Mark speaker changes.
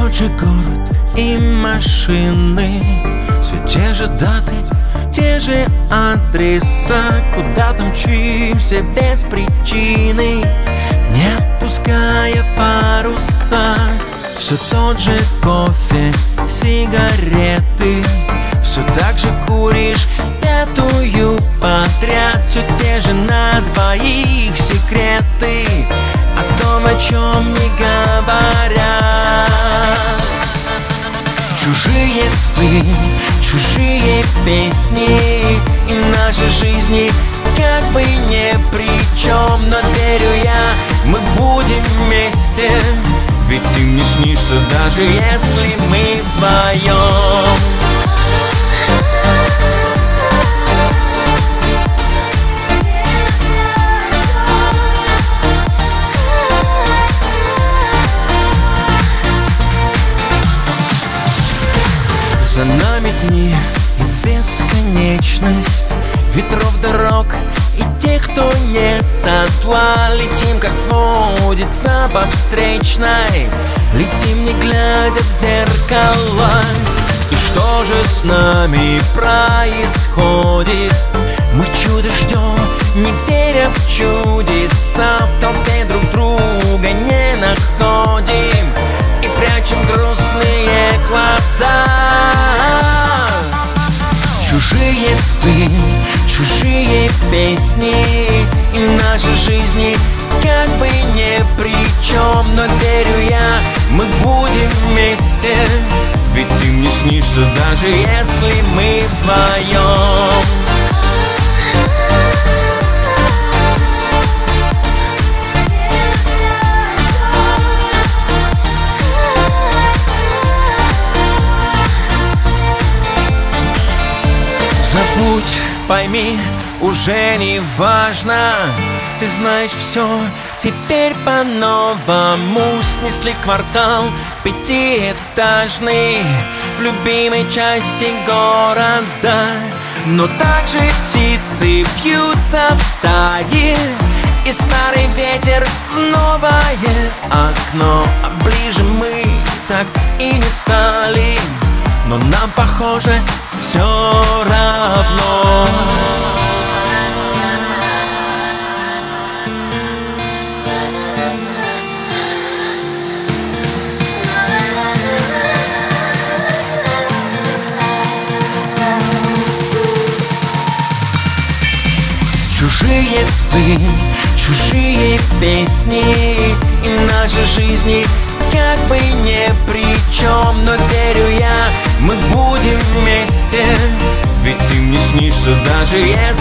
Speaker 1: тот же город и машины, все те же даты, те же адреса. Куда-то мчимся без причины, не отпуская паруса. Все тот же кофе, сигареты, все так же куришь пятую подряд. Все те же на двоих секреты о том, о чем не говорят. Чужие сны, чужие песни, и наши жизни как бы ни при чем. Но верю я, мы будем вместе, ведь ты мне снишься, даже если мы вдвоем. За нами дни и бесконечность ветров, дорог и тех, кто не со зла. Летим, как водится, по встречной, летим, не глядя в зеркала. И что же с нами происходит? Мы чудо ждем, не веря в чудеса. В толпе друг друга не находим и прячем грустные глаза. Чужие сны, чужие песни, и наши жизни как бы ни при чем. Но верю я, мы будем вместе, ведь ты мне снишься, даже если мы вдвоем. Забудь, пойми, уже не важно. Ты знаешь все, теперь по-новому. Снесли квартал пятиэтажный в любимой части города. Но также птицы бьются в стаи, и старый ветер в новое окно. А ближе мы так и не стали, но нам, похоже, все равно. Чужие сны, чужие песни, и наши жизни как бы ни при чем. Но верю я, мы будем вместе, ведь ты мне снишься, даже если